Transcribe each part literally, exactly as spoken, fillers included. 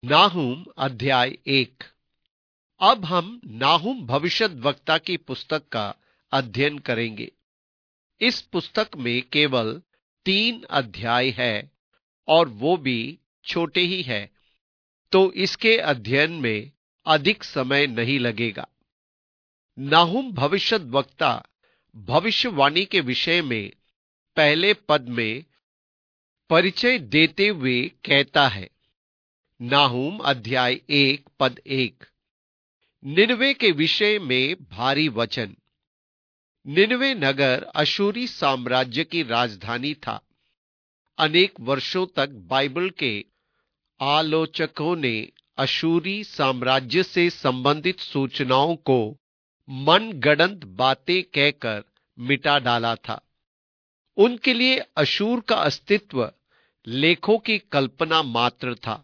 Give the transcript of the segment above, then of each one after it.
नाहूम अध्याय एक। अब हम नाहूम भविष्यद्वक्ता की पुस्तक का अध्ययन करेंगे। इस पुस्तक में केवल तीन अध्याय है और वो भी छोटे ही है, तो इसके अध्ययन में अधिक समय नहीं लगेगा। नाहूम भविष्यद्वक्ता भविष्यवाणी के विषय में पहले पद में परिचय देते हुए कहता है। नाहूम अध्याय एक पद एक। निनवे के विषय में भारी वचन। निनवे नगर अशूरी साम्राज्य की राजधानी था। अनेक वर्षों तक बाइबल के आलोचकों ने अशूरी साम्राज्य से संबंधित सूचनाओं को मनगढ़ंत बातें कहकर मिटा डाला था। उनके लिए अशूर का अस्तित्व लेखों की कल्पना मात्र था,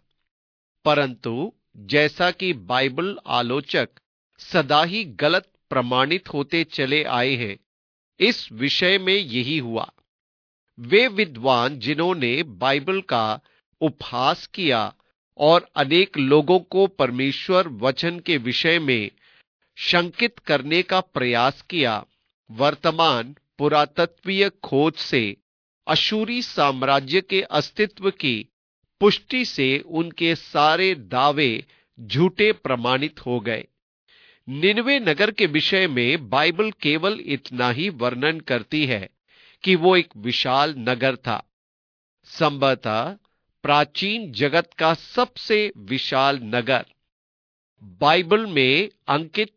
परंतु जैसा कि बाइबल आलोचक सदा ही गलत प्रमाणित होते चले आए हैं, इस विषय में यही हुआ। वे विद्वान जिन्होंने बाइबल का उपहास किया और अनेक लोगों को परमेश्वर वचन के विषय में शंकित करने का प्रयास किया, वर्तमान पुरातत्वीय खोज से अशूरी साम्राज्य के अस्तित्व की पुष्टि से उनके सारे दावे झूठे प्रमाणित हो गए। निनवे नगर के विषय में बाइबल केवल इतना ही वर्णन करती है कि वो एक विशाल नगर था, संभवतः प्राचीन जगत का सबसे विशाल नगर। बाइबल में अंकित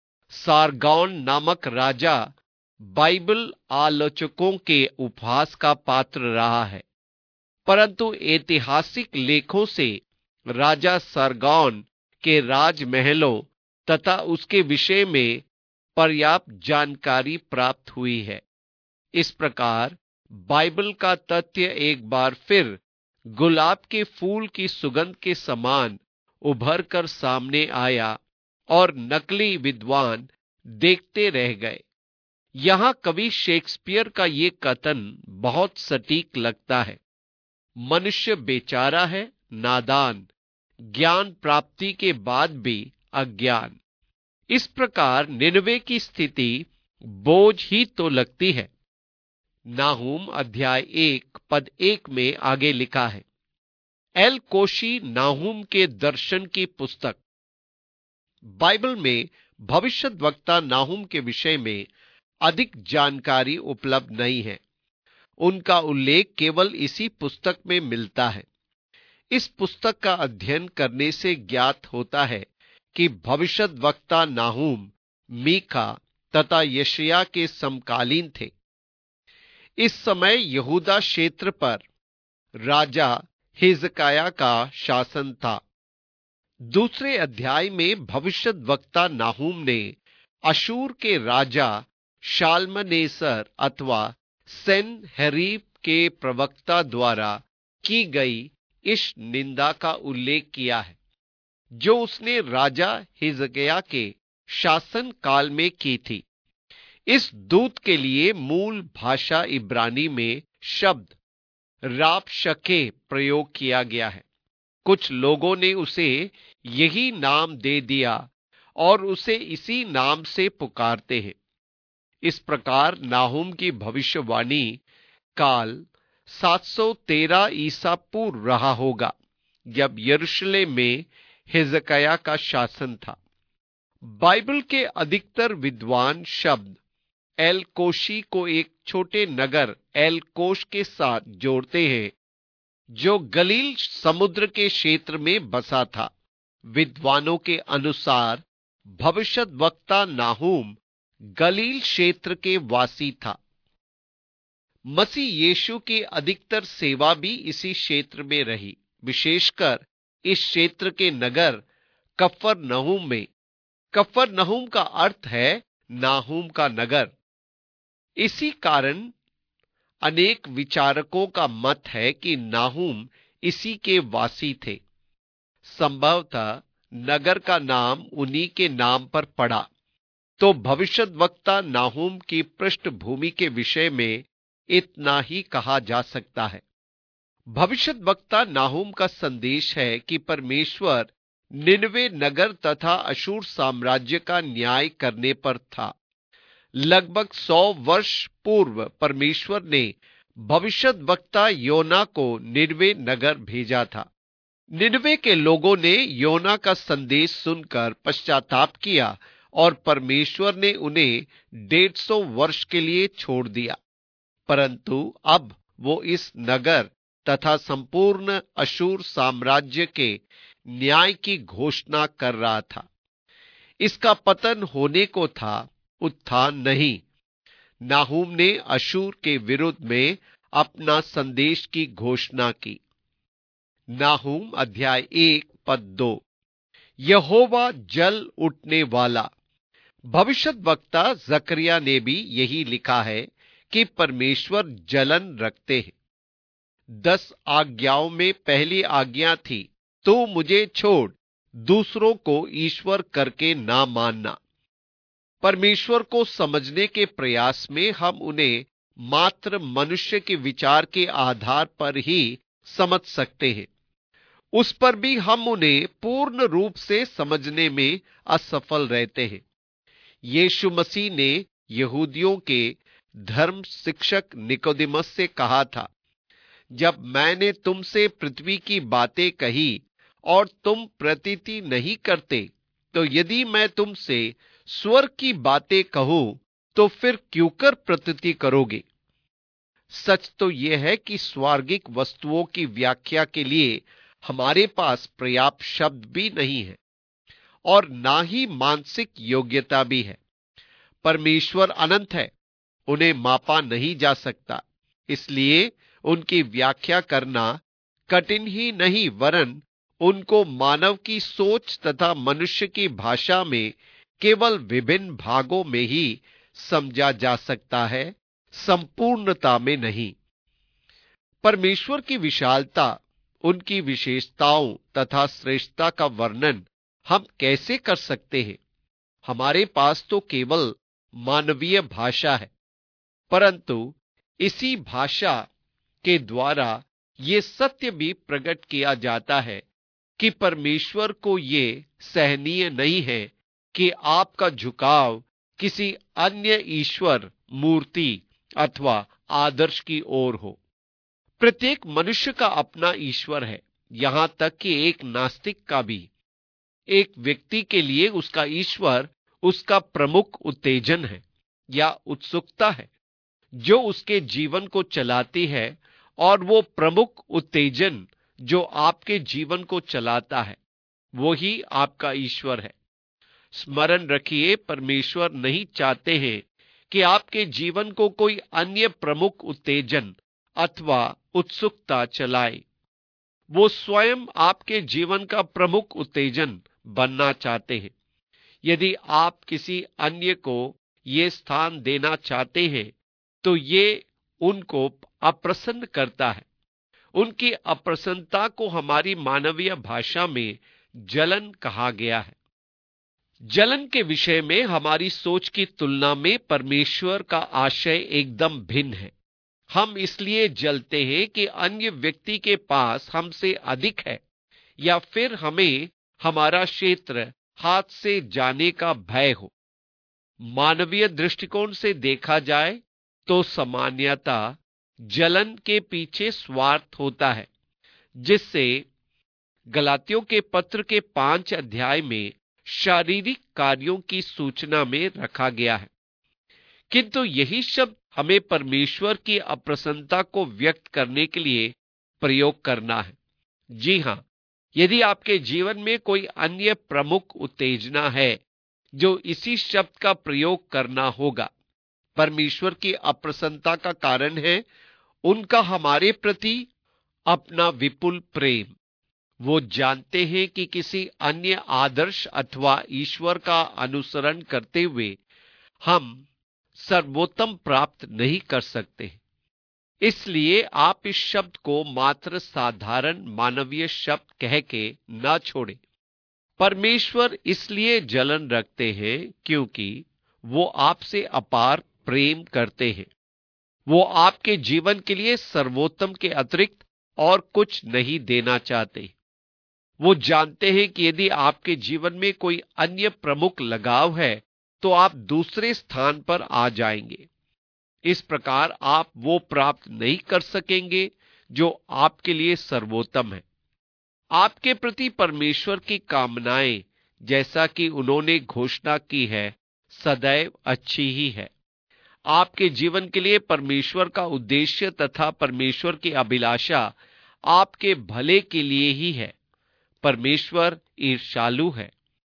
सारगौन नामक राजा बाइबल आलोचकों के उपहास का पात्र रहा है, परंतु ऐतिहासिक लेखों से राजा सारगौन के राजमहलों तथा उसके विषय में पर्याप्त जानकारी प्राप्त हुई है। इस प्रकार बाइबल का तथ्य एक बार फिर गुलाब के फूल की सुगंध के समान उभर कर सामने आया और नकली विद्वान देखते रह गए। यहां कवि शेक्सपियर का ये कथन बहुत सटीक लगता है। मनुष्य बेचारा है, नादान, ज्ञान प्राप्ति के बाद भी अज्ञान। इस प्रकार निनवे की स्थिति बोझ ही तो लगती है। नाहूम अध्याय एक पद एक में आगे लिखा है। एल कोशी नाहूम के दर्शन की पुस्तक। बाइबल में भविष्यद्वक्ता नाहूम के विषय में अधिक जानकारी उपलब्ध नहीं है। उनका उल्लेख केवल इसी पुस्तक में मिलता है। इस पुस्तक का अध्ययन करने से ज्ञात होता है कि भविष्यद्वक्ता नाहूम मीका तथा यशायाह के समकालीन थे। इस समय यहूदा क्षेत्र पर राजा हिजकिय्याह का शासन था। दूसरे अध्याय में भविष्यद्वक्ता नाहूम ने अशूर के राजा शाल्मनेसर अथवा सेनहेरीब के प्रवक्ता द्वारा की गई इस निंदा का उल्लेख किया है, जो उसने राजा हिजकिय्याह के शासन काल में की थी। इस दूत के लिए मूल भाषा इब्रानी में शब्द राबशके प्रयोग किया गया है। कुछ लोगों ने उसे यही नाम दे दिया और उसे इसी नाम से पुकारते हैं। इस प्रकार नाहूम की भविष्यवाणी काल सात सौ तेरह ईसा पूर्व रहा होगा, जब यरूशलेम में हिजकिय्याह का शासन था। बाइबल के अधिकतर विद्वान शब्द एल कोशी को एक छोटे नगर एल कोश के साथ जोड़ते हैं, जो गलील समुद्र के क्षेत्र में बसा था। विद्वानों के अनुसार भविष्यद्वक्ता नाहूम गलील क्षेत्र के वासी था। मसीह यीशु की अधिकतर सेवा भी इसी क्षेत्र में रही, विशेषकर इस क्षेत्र के नगर कफरनहूम में। कफरनहूम का अर्थ है नाहूम का नगर। इसी कारण अनेक विचारकों का मत है कि नाहूम इसी के वासी थे। संभवतः नगर का नाम उन्हीं के नाम पर पड़ा। तो भविष्यद्वक्ता नाहूम की पृष्ठभूमि के विषय में इतना ही कहा जा सकता है। भविष्यद्वक्ता नाहूम का संदेश है कि परमेश्वर निनवे नगर तथा अशूर साम्राज्य का न्याय करने पर था। लगभग सौ वर्ष पूर्व परमेश्वर ने भविष्यद्वक्ता योना को निनवे नगर भेजा था। निनवे के लोगों ने योना का संदेश सुनकर पश्चाताप किया और परमेश्वर ने उन्हें डेढ़ सौ वर्ष के लिए छोड़ दिया। परंतु अब वो इस नगर तथा संपूर्ण अशूर साम्राज्य के न्याय की घोषणा कर रहा था। इसका पतन होने को था, उत्थान नहीं। नाहूम ने अशूर के विरुद्ध में अपना संदेश की घोषणा की। नाहूम अध्याय एक पद दो। यहोवा जल उठने वाला। भविष्यद्वक्ता जकरिया ने भी यही लिखा है कि परमेश्वर जलन रखते हैं। दस आज्ञाओं में पहली आज्ञा थी, तू मुझे छोड़ दूसरों को ईश्वर करके ना मानना। परमेश्वर को समझने के प्रयास में हम उन्हें मात्र मनुष्य के विचार के आधार पर ही समझ सकते हैं। उस पर भी हम उन्हें पूर्ण रूप से समझने में असफल रहते हैं। यीशु मसीह ने यहूदियों के धर्म शिक्षक निकोदेमस से कहा था, जब मैंने तुमसे पृथ्वी की बातें कही और तुम प्रतीति नहीं करते, तो यदि मैं तुमसे स्वर्ग की बातें कहूं तो फिर क्यों कर प्रतीति करोगे। सच तो यह है कि स्वर्गिक वस्तुओं की व्याख्या के लिए हमारे पास पर्याप्त शब्द भी नहीं है और ना ही मानसिक योग्यता भी है। परमेश्वर अनंत है, उन्हें मापा नहीं जा सकता, इसलिए उनकी व्याख्या करना कठिन ही नहीं वरन उनको मानव की सोच तथा मनुष्य की भाषा में केवल विभिन्न भागों में ही समझा जा सकता है, संपूर्णता में नहीं। परमेश्वर की विशालता, उनकी विशेषताओं तथा श्रेष्ठता का वर्णन हम कैसे कर सकते हैं। हमारे पास तो केवल मानवीय भाषा है, परंतु इसी भाषा के द्वारा ये सत्य भी प्रकट किया जाता है कि परमेश्वर को ये सहनीय नहीं है कि आपका झुकाव किसी अन्य ईश्वर, मूर्ति अथवा आदर्श की ओर हो। प्रत्येक मनुष्य का अपना ईश्वर है, यहां तक कि एक नास्तिक का भी। एक व्यक्ति के लिए उसका ईश्वर उसका प्रमुख उत्तेजन है या उत्सुकता है, जो उसके जीवन को चलाती है, और वो प्रमुख उत्तेजन जो आपके जीवन को चलाता है, वो ही आपका ईश्वर है। स्मरण रखिए, परमेश्वर नहीं चाहते हैं कि आपके जीवन को कोई अन्य प्रमुख उत्तेजन अथवा उत्सुकता चलाए। वो स्वयं आपके जीवन का प्रमुख उत्तेजन बनना चाहते हैं। यदि आप किसी अन्य को ये स्थान देना चाहते हैं, तो ये उनको अप्रसन्न करता है। उनकी अप्रसन्नता को हमारी मानवीय भाषा में जलन कहा गया है। जलन के विषय में हमारी सोच की तुलना में परमेश्वर का आशय एकदम भिन्न है। हम इसलिए जलते हैं कि अन्य व्यक्ति के पास हमसे अधिक है, या फिर हमें हमारा क्षेत्र हाथ से जाने का भय हो। मानवीय दृष्टिकोण से देखा जाए तो सामान्यतः जलन के पीछे स्वार्थ होता है, जिससे गलातियों के पत्र के पांच अध्याय में शारीरिक कार्यों की सूचना में रखा गया है। किंतु यही शब्द हमें परमेश्वर की अप्रसन्नता को व्यक्त करने के लिए प्रयोग करना है। जी हां, यदि आपके जीवन में कोई अन्य प्रमुख उत्तेजना है, जो इसी शब्द का प्रयोग करना होगा। परमेश्वर की अप्रसन्नता का कारण है उनका हमारे प्रति अपना विपुल प्रेम। वो जानते हैं कि किसी अन्य आदर्श अथवा ईश्वर का अनुसरण करते हुए हम सर्वोत्तम प्राप्त नहीं कर सकते। इसलिए आप इस शब्द को मात्र साधारण मानवीय शब्द कह के ना छोड़ें। परमेश्वर इसलिए जलन रखते हैं क्योंकि वो आपसे अपार प्रेम करते हैं। वो आपके जीवन के लिए सर्वोत्तम के अतिरिक्त और कुछ नहीं देना चाहते। वो जानते हैं कि यदि आपके जीवन में कोई अन्य प्रमुख लगाव है तो आप दूसरे स्थान पर आ जाएंगे। इस प्रकार आप वो प्राप्त नहीं कर सकेंगे जो आपके लिए सर्वोत्तम है। आपके प्रति परमेश्वर की कामनाएं, जैसा कि उन्होंने घोषणा की है, सदैव अच्छी ही है। आपके जीवन के लिए परमेश्वर का उद्देश्य तथा परमेश्वर की अभिलाषा आपके भले के लिए ही है। परमेश्वर ईर्ष्यालु है।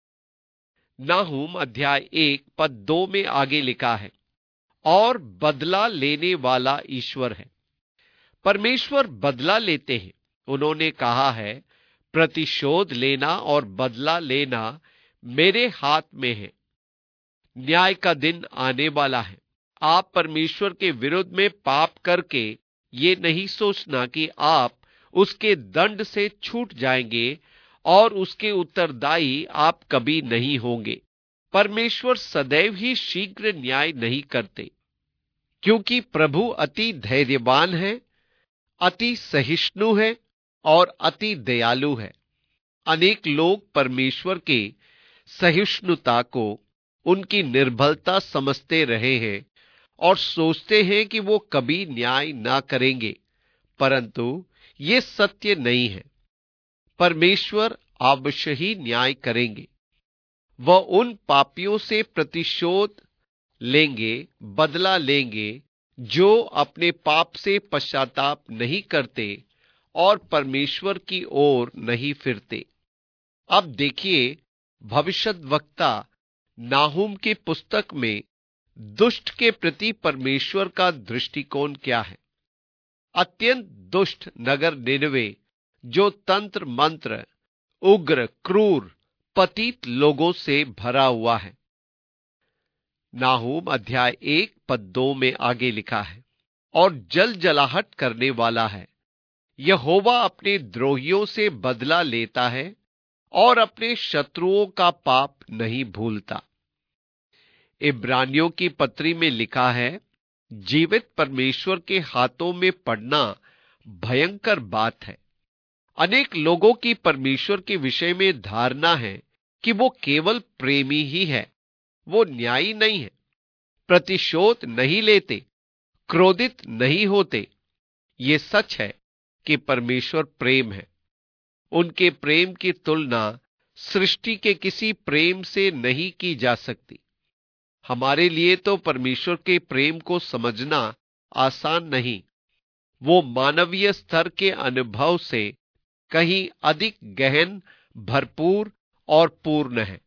नाहूम अध्याय एक पद दो में आगे लिखा है, और बदला लेने वाला ईश्वर है। परमेश्वर बदला लेते हैं। उन्होंने कहा है, प्रतिशोध लेना और बदला लेना मेरे हाथ में है। न्याय का दिन आने वाला है। आप परमेश्वर के विरुद्ध में पाप करके ये नहीं सोचना कि आप उसके दंड से छूट जाएंगे और उसके उत्तरदायी आप कभी नहीं होंगे। परमेश्वर सदैव ही शीघ्र न्याय नहीं करते, क्योंकि प्रभु अति धैर्यवान है, अति सहिष्णु है और अति दयालु है। अनेक लोग परमेश्वर के सहिष्णुता को उनकी निर्बलता समझते रहे हैं और सोचते हैं कि वो कभी न्याय ना करेंगे, परंतु ये सत्य नहीं है। परमेश्वर अवश्य ही न्याय करेंगे। वह उन पापियों से प्रतिशोध लेंगे, बदला लेंगे, जो अपने पाप से पश्चाताप नहीं करते और परमेश्वर की ओर नहीं फिरते। अब देखिए, भविष्यद्वक्ता नाहूम की पुस्तक में दुष्ट के प्रति परमेश्वर का दृष्टिकोण क्या है। अत्यंत दुष्ट नगर निनवे, जो तंत्र मंत्र, उग्र, क्रूर, पतित लोगों से भरा हुआ है। नाहूम अध्याय एक पद दो में आगे लिखा है, और जल जलाहट करने वाला है। यहोवा अपने द्रोहियों से बदला लेता है और अपने शत्रुओं का पाप नहीं भूलता। इब्रानियों की पत्री में लिखा है, जीवित परमेश्वर के हाथों में पड़ना भयंकर बात है। अनेक लोगों की परमेश्वर के विषय में धारणा है कि वो केवल प्रेमी ही है, वो न्यायी नहीं है, प्रतिशोध नहीं लेते, क्रोधित नहीं होते। ये सच है कि परमेश्वर प्रेम है। उनके प्रेम की तुलना सृष्टि के किसी प्रेम से नहीं की जा सकती। हमारे लिए तो परमेश्वर के प्रेम को समझना आसान नहीं। वो मानवीय स्तर के अनुभव से कहीं अधिक गहन, भरपूर और पूर्ण है।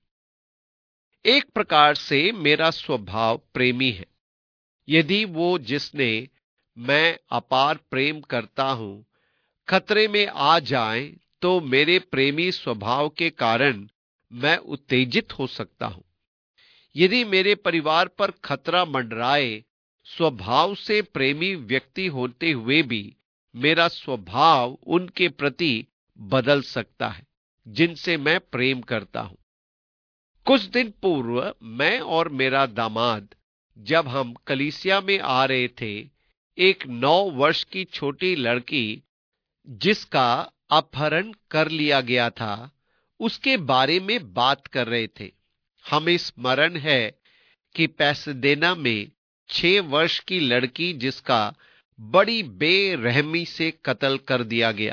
एक प्रकार से मेरा स्वभाव प्रेमी है। यदि वो जिसने मैं अपार प्रेम करता हूं खतरे में आ जाए तो मेरे प्रेमी स्वभाव के कारण मैं उत्तेजित हो सकता हूं। यदि मेरे परिवार पर खतरा मंडराए, स्वभाव से प्रेमी व्यक्ति होते हुए भी मेरा स्वभाव उनके प्रति बदल सकता है जिनसे मैं प्रेम करता हूं। कुछ दिन पूर्व मैं और मेरा दामाद, जब हम कलीसिया में आ रहे थे, एक नौ वर्ष की छोटी लड़की जिसका अपहरण कर लिया गया था, उसके बारे में बात कर रहे थे। हमें स्मरण है कि पैसदेना में छह वर्ष की लड़की जिसका बड़ी बेरहमी से कत्ल कर दिया गया।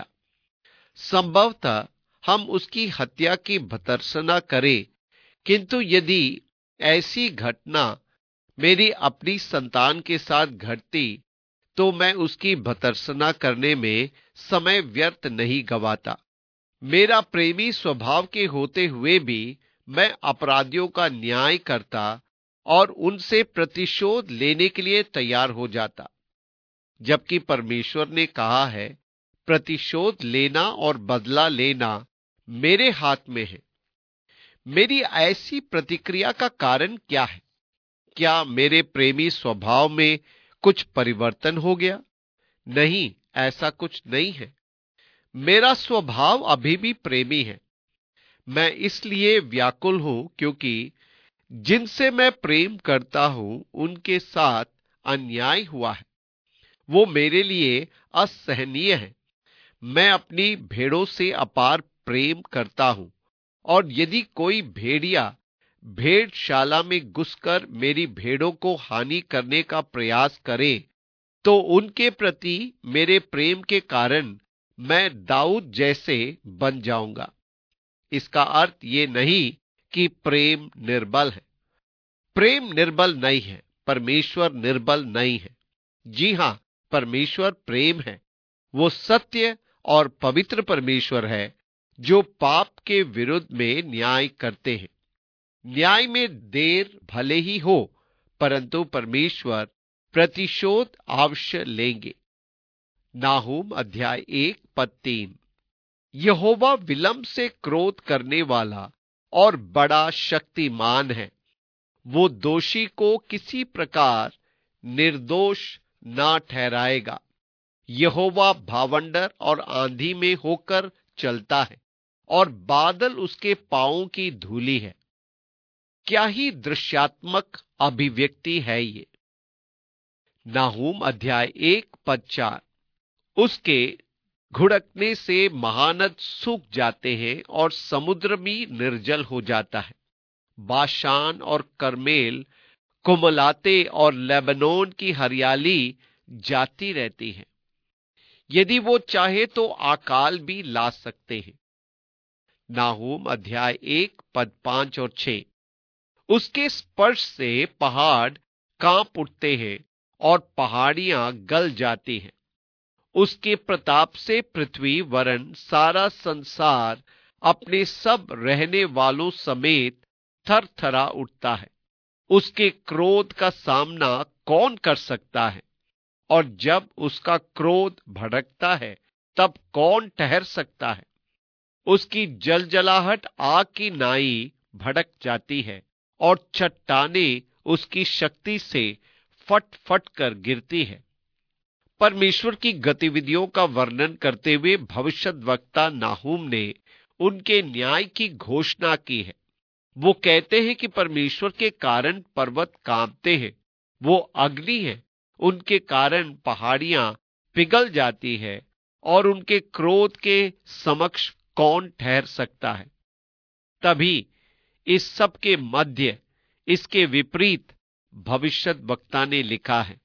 संभवतः हम उसकी हत्या की भर्त्सना करें, किंतु यदि ऐसी घटना मेरी अपनी संतान के साथ घटती तो मैं उसकी भर्त्सना करने में समय व्यर्थ नहीं गवाता। मेरा प्रेमी स्वभाव के होते हुए भी मैं अपराधियों का न्याय करता और उनसे प्रतिशोध लेने के लिए तैयार हो जाता, जबकि परमेश्वर ने कहा है, प्रतिशोध लेना और बदला लेना मेरे हाथ में है। मेरी ऐसी प्रतिक्रिया का कारण क्या है? क्या मेरे प्रेमी स्वभाव में कुछ परिवर्तन हो गया? नहीं, ऐसा कुछ नहीं है। मेरा स्वभाव अभी भी प्रेमी है। मैं इसलिए व्याकुल हूं क्योंकि जिनसे मैं प्रेम करता हूं उनके साथ अन्याय हुआ है। वो मेरे लिए असहनीय है। मैं अपनी भेड़ों से अपार प्रेम करता हूं, और यदि कोई भेड़िया भेड़शाला में घुसकर मेरी भेड़ों को हानि करने का प्रयास करे, तो उनके प्रति मेरे प्रेम के कारण मैं दाऊद जैसे बन जाऊंगा। इसका अर्थ ये नहीं कि प्रेम निर्बल है। प्रेम निर्बल नहीं है, परमेश्वर निर्बल नहीं है। जी हां, परमेश्वर प्रेम है। वो सत्य और पवित्र परमेश्वर है जो पाप के विरुद्ध में न्याय करते हैं। न्याय में देर भले ही हो, परंतु परमेश्वर प्रतिशोध अवश्य लेंगे। नाहूम अध्याय एक पद तीन। यहोवा विलंब से क्रोध करने वाला और बड़ा शक्तिमान है। वो दोषी को किसी प्रकार निर्दोष ना ठहराएगा। यहोवा भावंडर और आंधी में होकर चलता है, और बादल उसके पांवों की धूलि है। क्या ही दृश्यात्मक अभिव्यक्ति है ये। नाहूम अध्याय एक पद चार। उसके घुड़कने से महानद सूख जाते हैं और समुद्र भी निर्जल हो जाता है। बाशान और करमेल कुमलाते और लेबनोन की हरियाली जाती रहती है। यदि वो चाहे तो अकाल भी ला सकते हैं। नाहूम अध्याय एक पद पांच और छह। उसके स्पर्श से पहाड़ कांप उठते हैं और पहाड़ियां गल जाती हैं। उसके प्रताप से पृथ्वी वरन सारा संसार अपने सब रहने वालों समेत थरथरा उठता है। उसके क्रोध का सामना कौन कर सकता है? और जब उसका क्रोध भड़कता है, तब कौन ठहर सकता है? उसकी जलजलाहट आग की नाई भड़क जाती है, और चट्टानें उसकी शक्ति से फट फट कर गिरती है। परमेश्वर की गतिविधियों का वर्णन करते हुए भविष्यद्वक्ता नाहूम ने उनके न्याय की घोषणा की है। वो कहते हैं कि परमेश्वर के कारण पर्वत कांपते हैं। वो अग्नि है, उनके कारण पहाड़ियां पिघल जाती है, और उनके क्रोध के समक्ष कौन ठहर सकता है? तभी इस सब के मध्य इसके विपरीत भविष्यद्वक्ता ने लिखा है।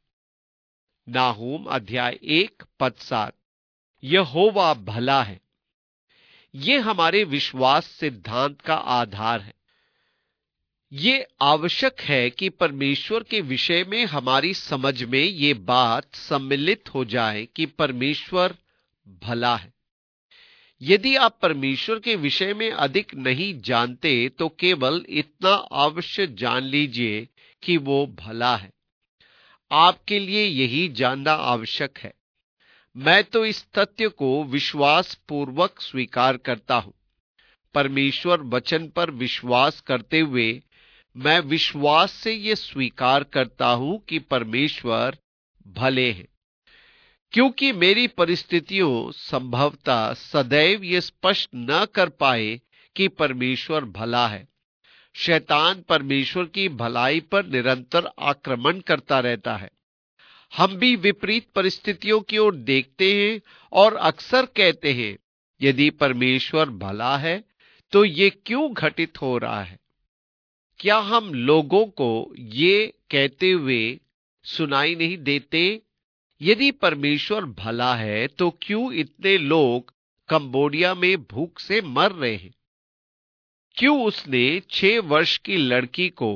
नाहूम अध्याय एक पद सात। यहोवा भला है। ये हमारे विश्वास सिद्धांत का आधार है। ये आवश्यक है कि परमेश्वर के विषय में हमारी समझ में ये बात सम्मिलित हो जाए कि परमेश्वर भला है। यदि आप परमेश्वर के विषय में अधिक नहीं जानते, तो केवल इतना अवश्य जान लीजिए कि वो भला है। आपके लिए यही जानना आवश्यक है। मैं तो इस तथ्य को विश्वास पूर्वक स्वीकार करता हूं। परमेश्वर वचन पर विश्वास करते हुए मैं विश्वास से यह स्वीकार करता हूं कि परमेश्वर भले हैं। क्योंकि मेरी परिस्थितियों संभवतः सदैव ये स्पष्ट न कर पाए कि परमेश्वर भला है। शैतान परमेश्वर की भलाई पर निरंतर आक्रमण करता रहता है। हम भी विपरीत परिस्थितियों की ओर देखते हैं और अक्सर कहते हैं, यदि परमेश्वर भला है तो ये क्यों घटित हो रहा है? क्या हम लोगों को ये कहते हुए सुनाई नहीं देते, यदि परमेश्वर भला है तो क्यों इतने लोग कंबोडिया में भूख से मर रहे हैं? क्यों उसने छह वर्ष की लड़की को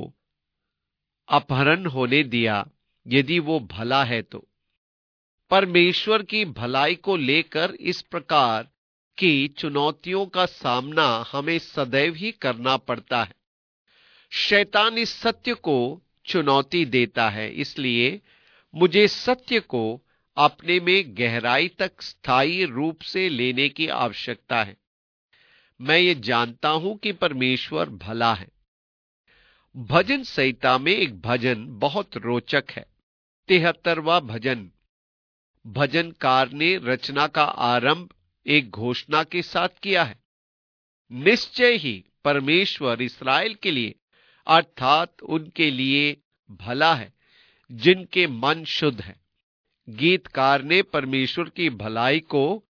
अपहरण होने दिया, यदि वो भला है तो? परमेश्वर की भलाई को लेकर इस प्रकार की चुनौतियों का सामना हमें सदैव ही करना पड़ता है। शैतान इस सत्य को चुनौती देता है, इसलिए मुझे सत्य को अपने में गहराई तक स्थायी रूप से लेने की आवश्यकता है। मैं ये जानता हूं कि परमेश्वर भला है। भजन संहिता में एक भजन बहुत रोचक है। तिहत्तरवां भजन। भजनकार ने रचना का आरंभ एक घोषणा के साथ किया है। निश्चय ही परमेश्वर इस्राएल के लिए अर्थात उनके लिए भला है जिनके मन शुद्ध है। गीतकार ने परमेश्वर की भलाई को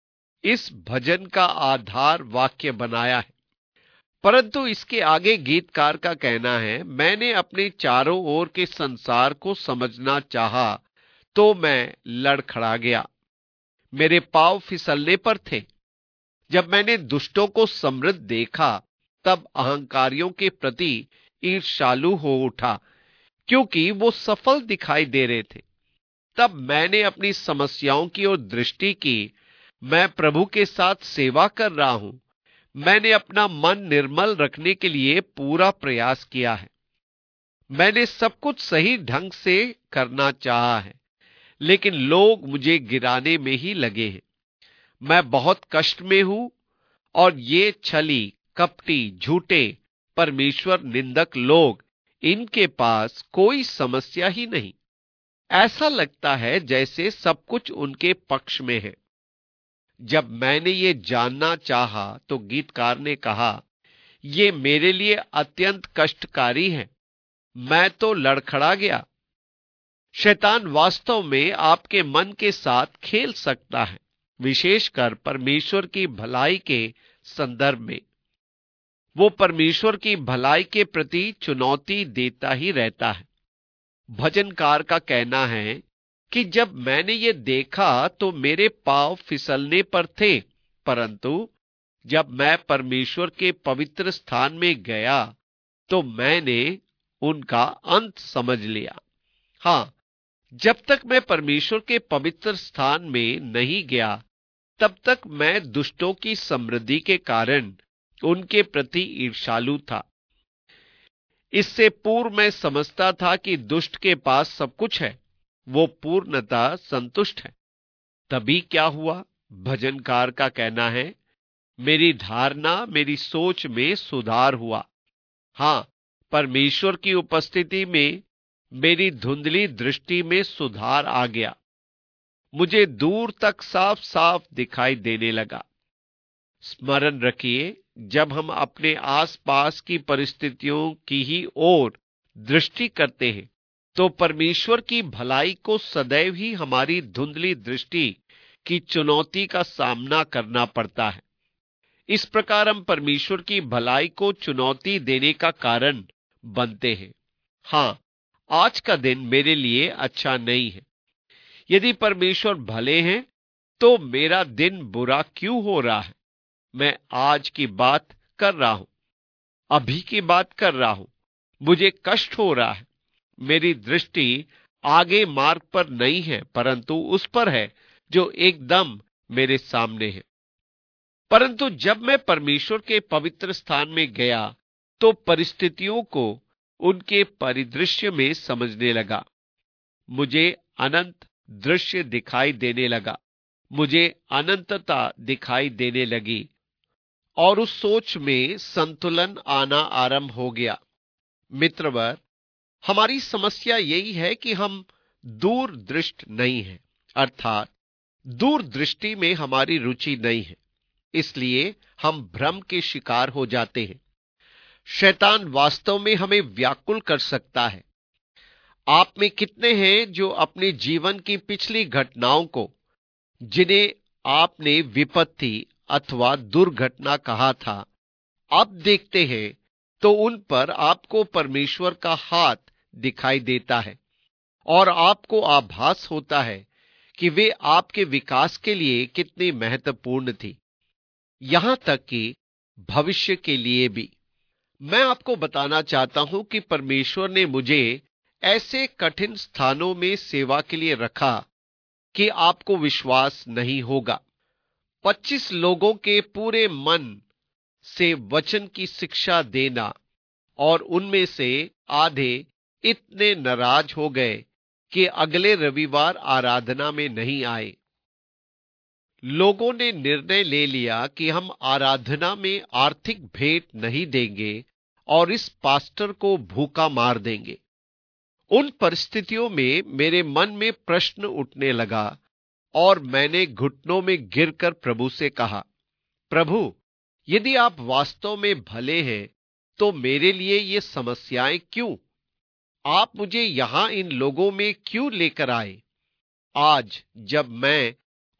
इस भजन का आधार वाक्य बनाया है। परंतु इसके आगे गीतकार का कहना है, मैंने अपने चारों ओर के संसार को समझना चाहा तो मैं लड़खड़ा गया, मेरे पांव फिसलने पर थे। जब मैंने दुष्टों को समृद्ध देखा तब अहंकारियों के प्रति ईर्ष्यालु हो उठा, क्योंकि वो सफल दिखाई दे रहे थे। तब मैंने अपनी समस्याओं की ओर दृष्टि की। मैं प्रभु के साथ सेवा कर रहा हूं। मैंने अपना मन निर्मल रखने के लिए पूरा प्रयास किया है। मैंने सब कुछ सही ढंग से करना चाहा है, लेकिन लोग मुझे गिराने में ही लगे हैं। मैं बहुत कष्ट में हूं और ये छली, कपटी, झूठे, परमेश्वर निंदक लोग, इनके पास कोई समस्या ही नहीं। ऐसा लगता है जैसे सब कुछ उनके पक्ष में है। जब मैंने ये जानना चाहा तो गीतकार ने कहा, ये मेरे लिए अत्यंत कष्टकारी है। मैं तो लड़खड़ा गया। शैतान वास्तव में आपके मन के साथ खेल सकता है, विशेषकर परमेश्वर की भलाई के संदर्भ में। वो परमेश्वर की भलाई के प्रति चुनौती देता ही रहता है। भजनकार का कहना है कि जब मैंने ये देखा तो मेरे पांव फिसलने पर थे, परंतु जब मैं परमेश्वर के पवित्र स्थान में गया तो मैंने उनका अंत समझ लिया। हां, जब तक मैं परमेश्वर के पवित्र स्थान में नहीं गया तब तक मैं दुष्टों की समृद्धि के कारण उनके प्रति ईर्ष्यालु था। इससे पूर्व मैं समझता था कि दुष्ट के पास सब कुछ है, वो पूर्णतः संतुष्ट है। तभी क्या हुआ? भजनकार का कहना है, मेरी धारणा, मेरी सोच में सुधार हुआ। हां, परमेश्वर की उपस्थिति में मेरी धुंधली दृष्टि में सुधार आ गया। मुझे दूर तक साफ साफ दिखाई देने लगा। स्मरण रखिए, जब हम अपने आसपास की परिस्थितियों की ही ओर दृष्टि करते हैं तो परमेश्वर की भलाई को सदैव ही हमारी धुंधली दृष्टि की चुनौती का सामना करना पड़ता है। इस प्रकार हम परमेश्वर की भलाई को चुनौती देने का कारण बनते हैं। हां, आज का दिन मेरे लिए अच्छा नहीं है। यदि परमेश्वर भले हैं तो मेरा दिन बुरा क्यों हो रहा है? मैं आज की बात कर रहा हूं, अभी की बात कर रहा हूं। मुझे कष्ट हो रहा है। मेरी दृष्टि आगे मार्ग पर नहीं है, परंतु उस पर है जो एकदम मेरे सामने है। परंतु जब मैं परमेश्वर के पवित्र स्थान में गया तो परिस्थितियों को उनके परिदृश्य में समझने लगा। मुझे अनंत दृश्य दिखाई देने लगा। मुझे अनंतता दिखाई देने लगी और उस सोच में संतुलन आना आरंभ हो गया। मित्रवर, हमारी समस्या यही है कि हम दूरदृष्ट नहीं हैं, अर्थात दूरदृष्टि में हमारी रुचि नहीं है। इसलिए हम भ्रम के शिकार हो जाते हैं। शैतान वास्तव में हमें व्याकुल कर सकता है। आप में कितने हैं जो अपने जीवन की पिछली घटनाओं को, जिन्हें आपने विपत्ति अथवा दुर्घटना कहा था, अब देखते हैं तो उन पर आपको परमेश्वर का हाथ दिखाई देता है और आपको आभास होता है कि वे आपके विकास के लिए कितनी महत्वपूर्ण थी, यहां तक कि भविष्य के लिए भी। मैं आपको बताना चाहता हूं कि परमेश्वर ने मुझे ऐसे कठिन स्थानों में सेवा के लिए रखा कि आपको विश्वास नहीं होगा। पच्चीस लोगों के पूरे मन से वचन की शिक्षा देना और उनमें से आधे इतने नाराज हो गए कि अगले रविवार आराधना में नहीं आए। लोगों ने निर्णय ले लिया कि हम आराधना में आर्थिक भेंट नहीं देंगे और इस पास्टर को भूखा मार देंगे। उन परिस्थितियों में मेरे मन में प्रश्न उठने लगा और मैंने घुटनों में गिरकर प्रभु से कहा, प्रभु, यदि आप वास्तव में भले हैं तो मेरे लिए ये समस्याएं क्यों? आप मुझे यहां इन लोगों में क्यों लेकर आए? आज जब मैं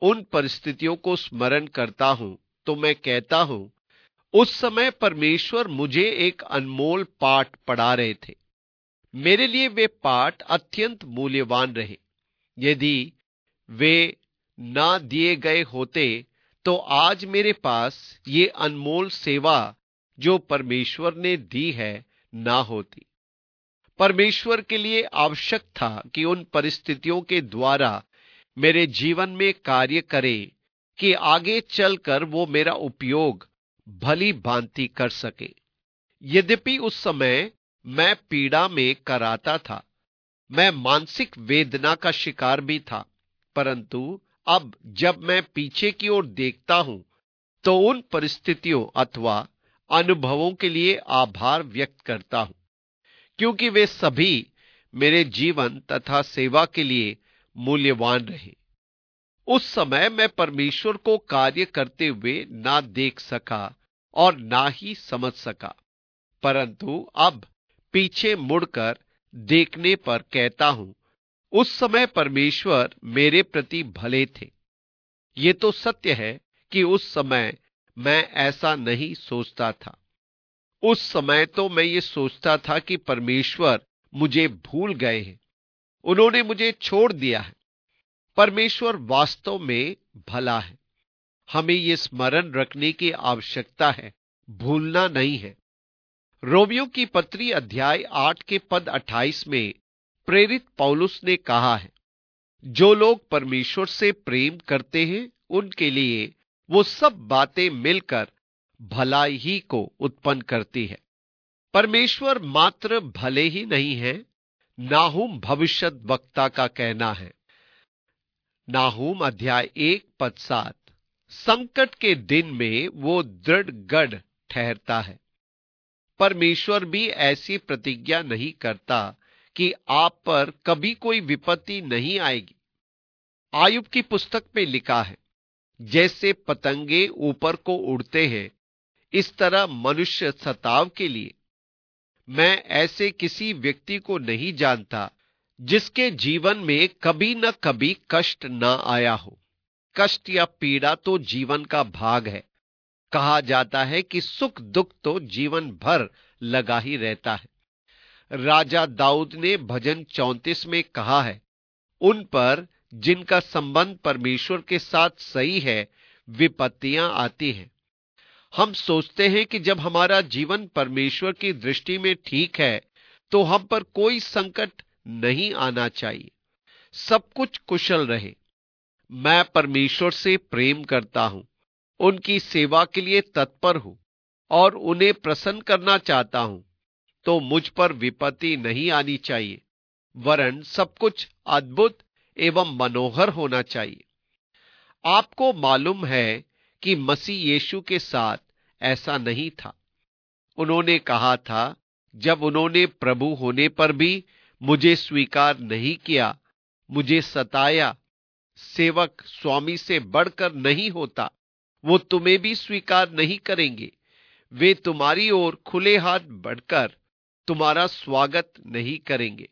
उन परिस्थितियों को स्मरण करता हूं तो मैं कहता हूं, उस समय परमेश्वर मुझे एक अनमोल पाठ पढ़ा रहे थे। मेरे लिए वे पाठ अत्यंत मूल्यवान रहे। यदि वे ना दिए गए होते तो आज मेरे पास ये अनमोल सेवा जो परमेश्वर ने दी है ना होती। परमेश्वर के लिए आवश्यक था कि उन परिस्थितियों के द्वारा मेरे जीवन में कार्य करे कि आगे चलकर वो मेरा उपयोग भली भांति कर सके। यद्यपि उस समय मैं पीड़ा में कराता था, मैं मानसिक वेदना का शिकार भी था, परंतु अब जब मैं पीछे की ओर देखता हूं तो उन परिस्थितियों अथवा अनुभवों के लिए आभार व्यक्त करता हूं, क्योंकि वे सभी मेरे जीवन तथा सेवा के लिए मूल्यवान रहे। उस समय मैं परमेश्वर को कार्य करते हुए ना देख सका और ना ही समझ सका, परंतु अब पीछे मुड़कर देखने पर कहता हूं, उस समय परमेश्वर मेरे प्रति भले थे। ये तो सत्य है कि उस समय मैं ऐसा नहीं सोचता था। उस समय तो मैं ये सोचता था कि परमेश्वर मुझे भूल गए हैं, उन्होंने मुझे छोड़ दिया है। परमेश्वर वास्तव में भला है। हमें ये स्मरण रखने की आवश्यकता है, भूलना नहीं है। रोमियो की पत्री अध्याय आठ के पद अट्ठाईस में प्रेरित पौलुस ने कहा है, जो लोग परमेश्वर से प्रेम करते हैं उनके लिए वो सब बातें मिलकर भलाई ही को उत्पन्न करती है। परमेश्वर मात्र भले ही नहीं है, नाहूम भविष्यत वक्ता का कहना है, नाहूम अध्याय एक पद सात, संकट के दिन में वो दृढ़ गढ़ ठहरता है। परमेश्वर भी ऐसी प्रतिज्ञा नहीं करता कि आप पर कभी कोई विपत्ति नहीं आएगी। आयुब की पुस्तक में लिखा है, जैसे पतंगे ऊपर को उड़ते हैं इस तरह मनुष्य सताव के लिए। मैं ऐसे किसी व्यक्ति को नहीं जानता जिसके जीवन में कभी न कभी कष्ट न आया हो। कष्ट या पीड़ा तो जीवन का भाग है। कहा जाता है कि सुख दुख तो जीवन भर लगा ही रहता है। राजा दाऊद ने भजन चौंतीस में कहा है, उन पर जिनका संबंध परमेश्वर के साथ सही है विपत्तियां आती हैं। हम सोचते हैं कि जब हमारा जीवन परमेश्वर की दृष्टि में ठीक है तो हम पर कोई संकट नहीं आना चाहिए, सब कुछ कुशल रहे। मैं परमेश्वर से प्रेम करता हूं, उनकी सेवा के लिए तत्पर हूं और उन्हें प्रसन्न करना चाहता हूं, तो मुझ पर विपत्ति नहीं आनी चाहिए, वरन सब कुछ अद्भुत एवं मनोहर होना चाहिए। आपको मालूम है कि मसीह यीशु के साथ ऐसा नहीं था। उन्होंने कहा था, जब उन्होंने प्रभु होने पर भी मुझे स्वीकार नहीं किया, मुझे सताया, सेवक स्वामी से बढ़कर नहीं होता, वो तुम्हें भी स्वीकार नहीं करेंगे। वे तुम्हारी ओर खुले हाथ बढ़कर तुम्हारा स्वागत नहीं करेंगे।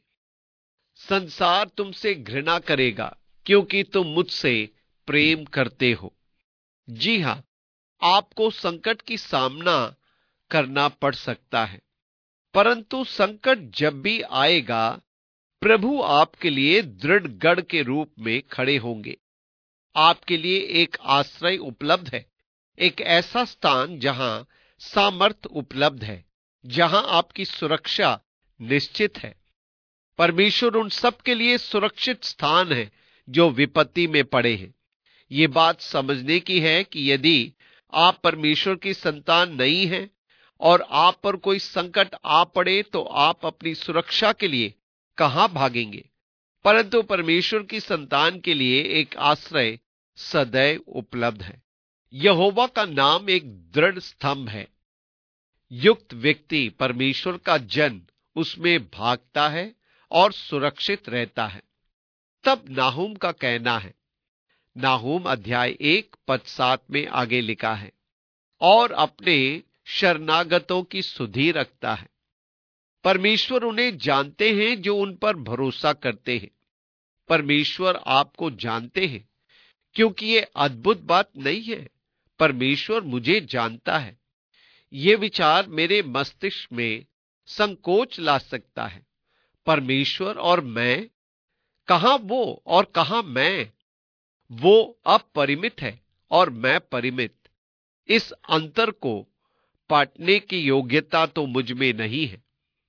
संसार तुमसे घृणा करेगा क्योंकि तुम मुझसे प्रेम करते हो। जी हां, आपको संकट की सामना करना पड़ सकता है, परंतु संकट जब भी आएगा प्रभु आपके लिए दृढ़ गढ़ के रूप में खड़े होंगे। आपके लिए एक आश्रय उपलब्ध है, एक ऐसा स्थान जहां सामर्थ उपलब्ध है, जहां आपकी सुरक्षा निश्चित है। परमेश्वर उन सब के लिए सुरक्षित स्थान है जो विपत्ति में पड़े हैं। ये बात समझने की है कि यदि आप परमेश्वर की संतान नहीं हैं और आप पर कोई संकट आ पड़े तो आप अपनी सुरक्षा के लिए कहां भागेंगे, परंतु परमेश्वर की संतान के लिए एक आश्रय सदैव उपलब्ध है। यहोवा का नाम एक दृढ़ स्तंभ है। युक्त व्यक्ति परमेश्वर का जन उसमें भागता है और सुरक्षित रहता है। तब नाहूम का कहना है, नाहूम अध्याय एक पद सात में आगे लिखा है, और अपने शरणागतों की सुधि रखता है। परमेश्वर उन्हें जानते हैं जो उन पर भरोसा करते हैं। परमेश्वर आपको जानते हैं क्योंकि ये अद्भुत बात नहीं है। परमेश्वर मुझे जानता है। ये विचार मेरे मस्तिष्क में संकोच ला सकता है। परमेश्वर और मैं, कहां वो और कहां मैं? वो अपरिमित है और मैं परिमित। इस अंतर को पाटने की योग्यता तो मुझ में नहीं है।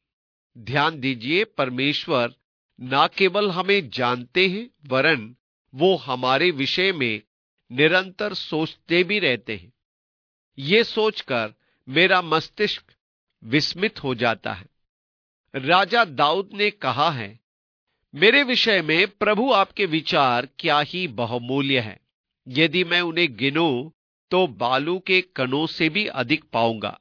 ध्यान दीजिए, परमेश्वर ना केवल हमें जानते हैं, वरन वो हमारे विषय में निरंतर सोचते भी रहते हैं। ये सोचकर मेरा मस्तिष्क विस्मित हो जाता है। राजा दाऊद ने कहा है, मेरे विषय में प्रभु आपके विचार क्या ही बहुमूल्य है। यदि मैं उन्हें गिनूं तो बालू के कणों से भी अधिक पाऊंगा।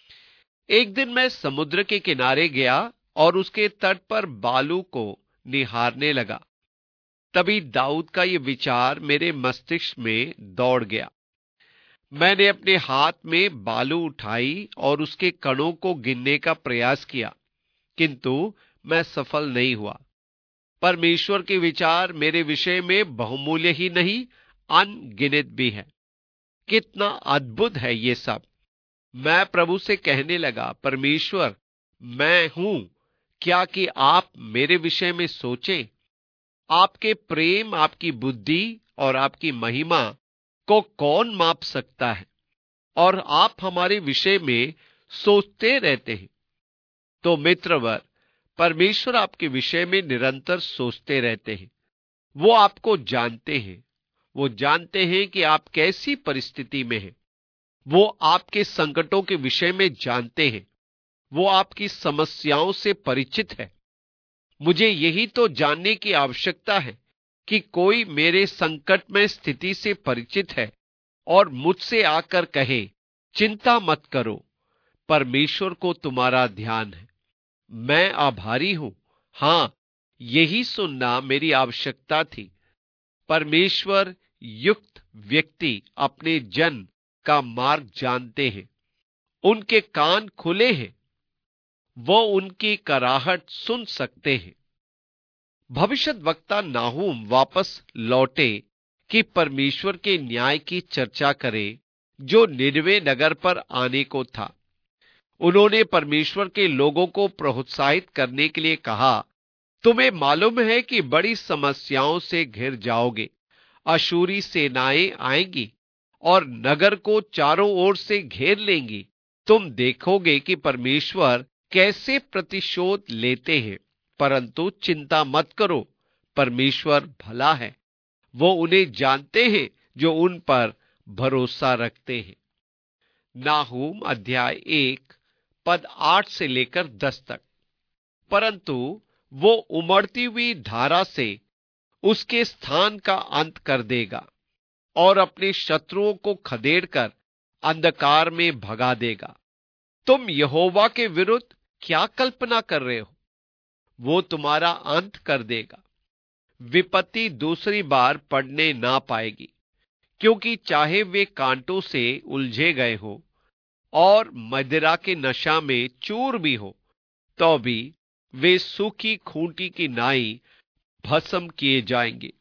एक दिन मैं समुद्र के किनारे गया और उसके तट पर बालू को निहारने लगा। तभी दाऊद का यह विचार मेरे मस्तिष्क में दौड़ गया। मैंने अपने हाथ में बालू उठाई और उसके कणों को गिनने का प्रयास किया, किंतु मैं सफल नहीं हुआ। परमेश्वर के विचार मेरे विषय में बहुमूल्य ही नहीं, अनगिनत भी है। कितना अद्भुत है ये सब। मैं प्रभु से कहने लगा, परमेश्वर, मैं हूं क्या कि आप मेरे विषय में सोचें? आपके प्रेम, आपकी बुद्धि और आपकी महिमा को कौन माप सकता है? और आप हमारे विषय में सोचते रहते हैं। तो मित्रवर, परमेश्वर आपके विषय में निरंतर सोचते रहते हैं। वो आपको जानते हैं। वो जानते हैं कि आप कैसी परिस्थिति में हैं। वो आपके संकटों के विषय में जानते हैं। वो आपकी समस्याओं से परिचित है। मुझे यही तो जानने की आवश्यकता है कि कोई मेरे संकटमय स्थिति से परिचित है और मुझसे आकर कहे, चिंता मत करो, परमेश्वर को तुम्हारा ध्यान है। मैं आभारी हूं। हां, यही सुनना मेरी आवश्यकता थी। परमेश्वर युक्त व्यक्ति अपने जन का मार्ग जानते हैं। उनके कान खुले हैं। वो उनकी कराहट सुन सकते हैं। भविष्यद्वक्ता नाहूम वापस लौटे कि परमेश्वर के न्याय की चर्चा करे जो निनवे नगर पर आने को था। उन्होंने परमेश्वर के लोगों को प्रोत्साहित करने के लिए कहा, तुम्हें मालूम है कि बड़ी समस्याओं से घिर जाओगे। अशूरी सेनाएं आएंगी और नगर को चारों ओर से घेर लेंगी। तुम देखोगे कि परमेश्वर कैसे प्रतिशोध लेते हैं, परंतु चिंता मत करो, परमेश्वर भला है। वो उन्हें जानते हैं जो उन पर भरोसा रखते हैं। नाहूम अध्याय एक पद आठ से लेकर दस तक। परंतु वो उमड़ती हुई धारा से उसके स्थान का अंत कर देगा और अपने शत्रुओं को खदेड़कर अंधकार में भगा देगा। तुम यहोवा के विरुद्ध क्या कल्पना कर रहे हो? वो तुम्हारा अंत कर देगा। विपत्ति दूसरी बार पड़ने ना पाएगी, क्योंकि चाहे वे कांटों से उलझे गए हो और मदिरा के नशा में चूर भी हो, तो भी वे सूखी खूंटी की नाई भस्म किए जाएंगे।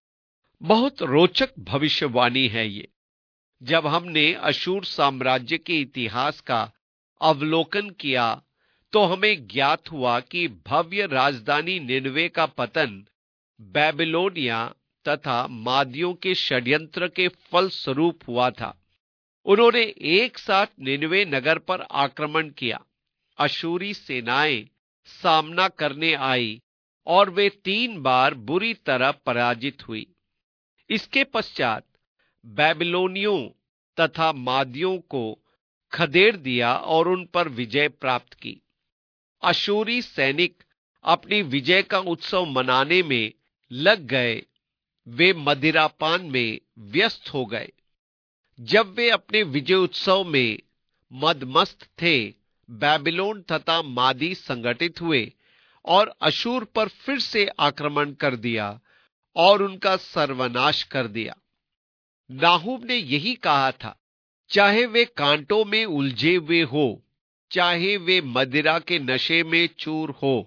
बहुत रोचक भविष्यवाणी है ये। जब हमने अशूर साम्राज्य के इतिहास का अवलोकन किया तो हमें ज्ञात हुआ कि भव्य राजधानी निनवे का पतन बेबीलोनिया तथा मादियों के षड्यंत्र के फलस्वरूप हुआ था। उन्होंने एक साथ निनवे नगर पर आक्रमण किया। अशूरी सेनाएं सामना करने आई और वे तीन बार बुरी तरह पराजित हुई। इसके पश्चात बेबीलोनियों तथा मादियों को खदेड़ दिया और उन पर विजय प्राप्त की। अशूरी सैनिक अपनी विजय का उत्सव मनाने में लग गए। वे मदिरापान में व्यस्त हो गए। जब वे अपने विजय उत्सव में मदमस्त थे, बेबीलोन तथा मादी संगठित हुए और अशूर पर फिर से आक्रमण कर दिया और उनका सर्वनाश कर दिया। नाहूम ने यही कहा था, चाहे वे कांटों में उलझे हुए हो, चाहे वे मदिरा के नशे में चूर हो,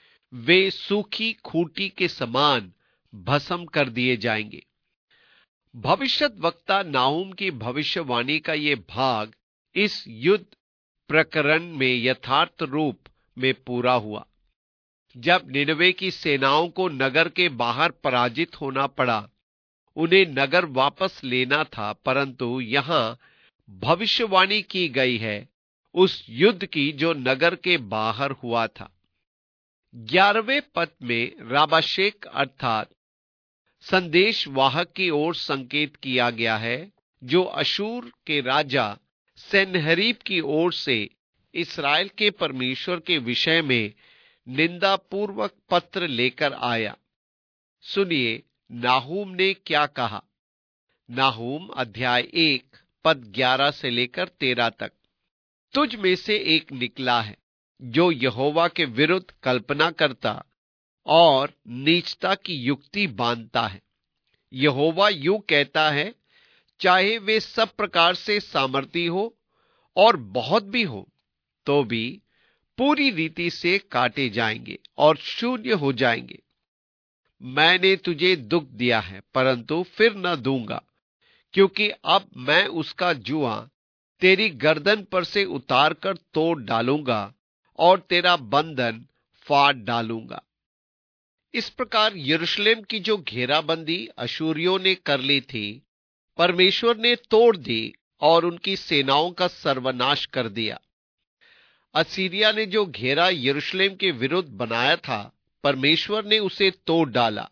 वे सूखी खूंटी के समान भस्म कर दिए जाएंगे। भविष्यद्वक्ता नाहुम की भविष्यवाणी का ये भाग इस युद्ध प्रकरण में यथार्थ रूप में पूरा हुआ। जब निनवे की सेनाओं को नगर के बाहर पराजित होना पड़ा, उन्हें नगर वापस लेना था, परंतु यहां भविष्यवाणी की गई है उस युद्ध की जो नगर के बाहर हुआ था। ग्यारहवें पद में राबाशेक अर्थात संदेश वाहक की ओर संकेत किया गया है, जो अशूर के राजा सेनहरीब की ओर से इस्राएल के परमेश्वर के विषय में निंदापूर्वक पत्र लेकर आया। सुनिए नाहूम ने क्या कहा। नाहूम अध्याय एक पद ग्यारह से लेकर तेरह तक। तुझ में से एक निकला है जो यहोवा के विरुद्ध कल्पना करता और नीचता की युक्ति बांधता है। यहोवा यूं कहता है, चाहे वे सब प्रकार से सामर्थी हो और बहुत भी हो, तो भी पूरी रीति से काटे जाएंगे और शून्य हो जाएंगे। मैंने तुझे दुख दिया है, परंतु फिर न दूंगा, क्योंकि अब मैं उसका जुआ तेरी गर्दन पर से उतार कर तोड़ डालूंगा और तेरा बंधन फाड़ डालूंगा। इस प्रकार यरूशलेम की जो घेराबंदी अशूरियों ने कर ली थी, परमेश्वर ने तोड़ दी और उनकी सेनाओं का सर्वनाश कर दिया। असीरिया ने जो घेरा यरूशलेम के विरुद्ध बनाया था, परमेश्वर ने उसे तोड़ डाला।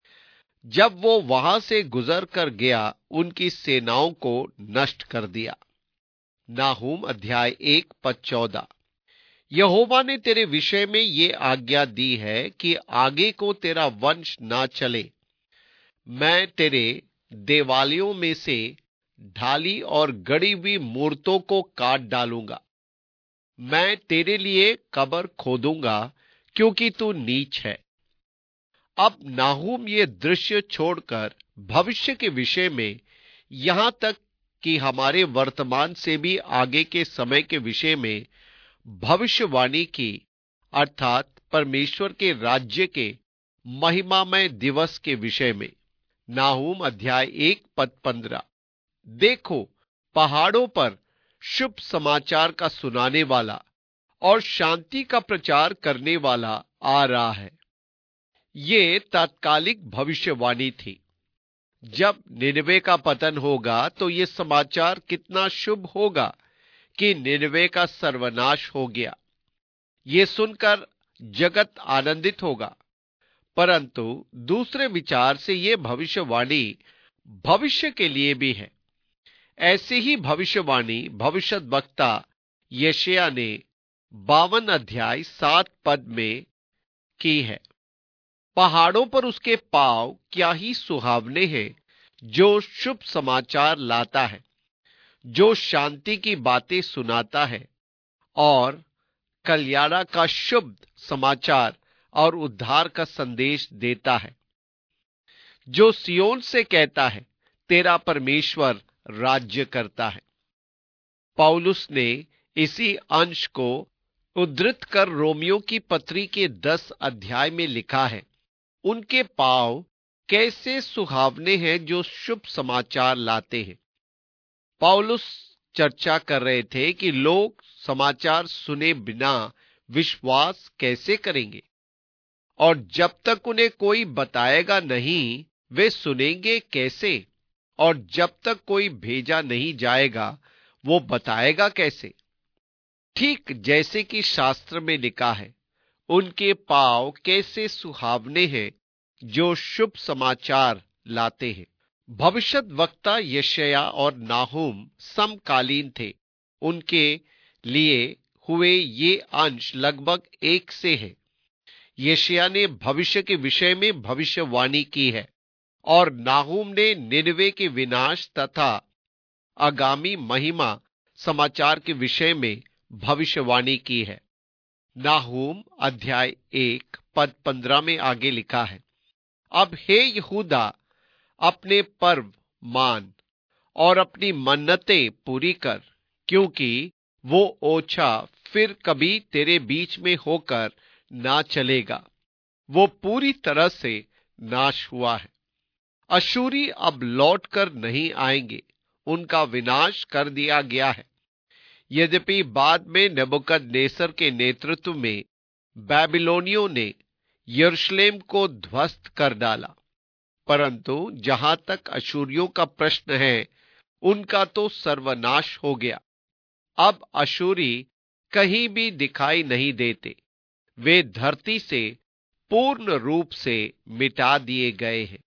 जब वो वहां से गुजर कर गया, उनकी सेनाओं को नष्ट कर दिया। नाहूम अध्याय एक पद चौदह। यहोवा ने तेरे विषय में ये आज्ञा दी है कि आगे को तेरा वंश ना चले। मैं तेरे देवालयों में से ढाली और गड़ी हुई मूर्तों को काट डालूंगा। मैं तेरे लिए कब्र खोदूंगा, क्योंकि तू नीच है। अब नाहूम ये दृश्य छोड़कर भविष्य के विषय में, यहां तक कि हमारे वर्तमान से भी आगे के समय के विषय में भविष्यवाणी की, अर्थात परमेश्वर के राज्य के महिमामय दिवस के विषय में। नाहूम अध्याय एक पद पंद्रह। देखो, पहाड़ों पर शुभ समाचार का सुनाने वाला और शांति का प्रचार करने वाला आ रहा है। ये तात्कालिक भविष्यवाणी थी। जब निनवे का पतन होगा तो ये समाचार कितना शुभ होगा कि निनवे का सर्वनाश हो गया। ये सुनकर जगत आनंदित होगा। परंतु दूसरे विचार से ये भविष्यवाणी भविष्य के लिए भी है। ऐसी ही भविष्यवाणी भविष्यद्वक्ता यशायाह ने बावन अध्याय सात पद में की है। पहाड़ों पर उसके पांव क्या ही सुहावने हैं, जो शुभ समाचार लाता है, जो शांति की बातें सुनाता है और कल्याण का शुभ समाचार और उद्धार का संदेश देता है, जो सियोन से कहता है, तेरा परमेश्वर राज्य करता है। पौलुस ने इसी अंश को उद्धृत कर रोमियो की पत्री के दस अध्याय में लिखा है, उनके पांव कैसे सुहावने हैं जो शुभ समाचार लाते हैं। पौलुस चर्चा कर रहे थे कि लोग समाचार सुने बिना विश्वास कैसे करेंगे, और जब तक उन्हें कोई बताएगा नहीं, वे सुनेंगे कैसे, और जब तक कोई भेजा नहीं जाएगा, वो बताएगा कैसे। ठीक जैसे कि शास्त्र में लिखा है, उनके पांव कैसे सुहावने हैं जो शुभ समाचार लाते हैं। भविष्यद्वक्ता यशायाह और नाहूम समकालीन थे। उनके लिए हुए ये अंश लगभग एक से है। यशायाह ने भविष्य के विषय में भविष्यवाणी की है और नाहूम ने निनवे के विनाश तथा आगामी महिमा समाचार के विषय में भविष्यवाणी की है। नाहूम अध्याय एक पद पंद्रह में आगे लिखा है, अब हे यहूदा, अपने पर्व मान और अपनी मन्नतें पूरी कर, क्योंकि वो ओछा फिर कभी तेरे बीच में होकर ना चलेगा, वो पूरी तरह से नाश हुआ है। अशूरी अब लौटकर नहीं आएंगे, उनका विनाश कर दिया गया है। यद्यपि बाद में नेबुकदनेस्सर के नेतृत्व में बैबिलोनियों ने यरूशलेम को ध्वस्त कर डाला, परंतु जहां तक अशूरियों का प्रश्न है, उनका तो सर्वनाश हो गया। अब अशूरी कहीं भी दिखाई नहीं देते, वे धरती से पूर्ण रूप से मिटा दिए गए हैं।